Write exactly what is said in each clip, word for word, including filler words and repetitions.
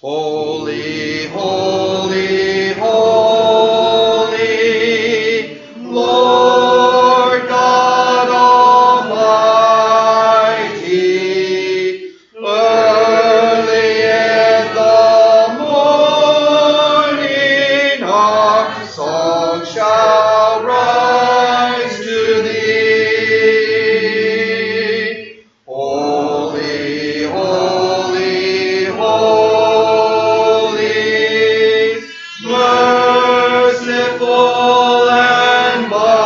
Holy, holy, holy, Lord God Almighty. Early in the morning our song shall rise to thee. Holy, holy, holy, merciful and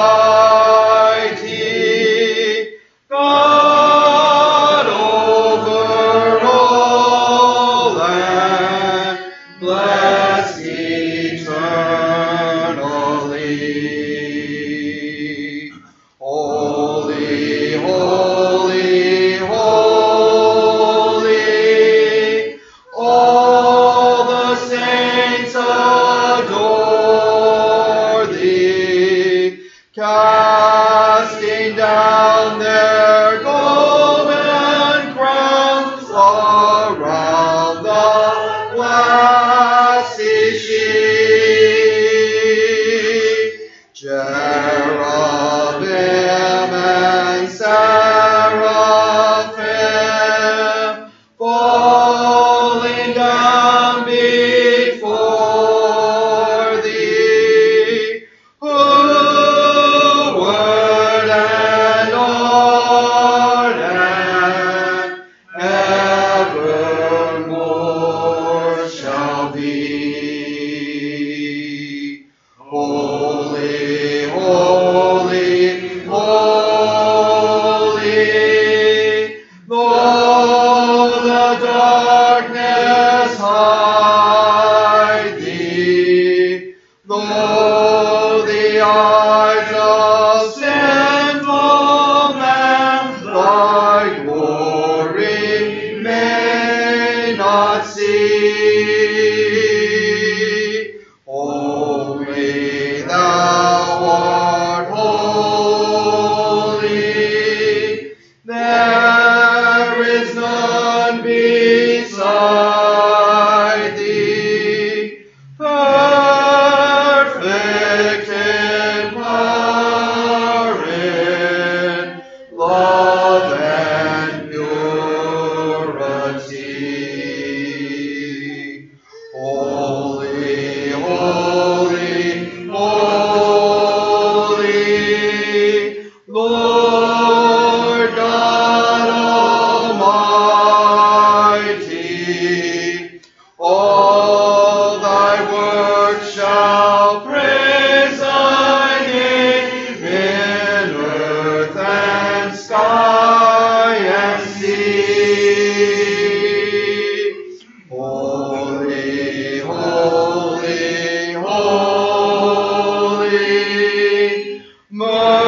mighty, God over all and blessed eternally. Holy, holy, holy, all the saints adore thee, casting down their golden crowns around the glassy sheet. Cherubim and seraphim falling down before thee, who were and are and evermore shall be. Holy, holy, holy, though the darkness hide thee, though the eyes of sinful man thy glory may not see. Only thou art holy, there is none beside thee, perfect in power, in love and purity. Holy, holy, holy, Lord God Almighty. All thy works shall praise thy name in earth and sky and sea. Holy, holy, holy, merciful